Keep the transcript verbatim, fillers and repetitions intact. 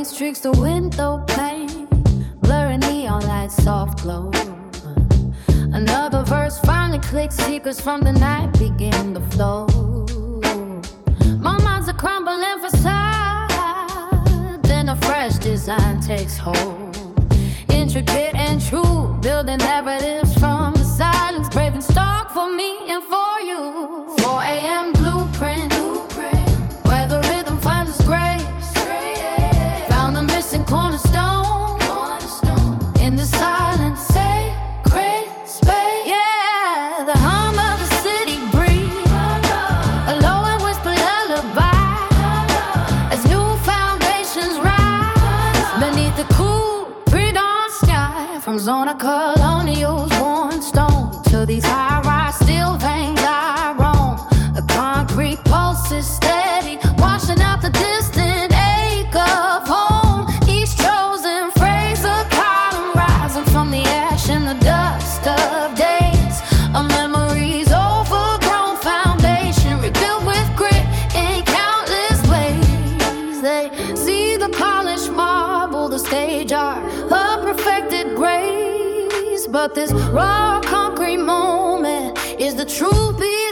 rain streaks the window pane, blurring neon lights, soft glow. Another verse finally clicks, secrets from the night begin to flow. My mind's a crumbling facade, then a fresh design takes hold. Intricate and true, building narratives from the silence, braving stock for me and for you. four a.m. blueprint, where the rhythm finds its grace. Found the missing cornerstone in the silence, sacred space. Yeah, the hum of the city breeze, a low and whisper lullaby, as new foundations rise beneath the cool pre-dawn sky. From zona colonials, worn stone, to these high-rise steel veins I roam. The concrete pulse is steady, washing out the distant ache of home. Each chosen phrase a column rising from the ash and the dust of days. A memory's overgrown foundation, rebuilt with grit in countless ways. They see the polished marble, the stage art, a perfected grace. But this raw concrete moment is the truth.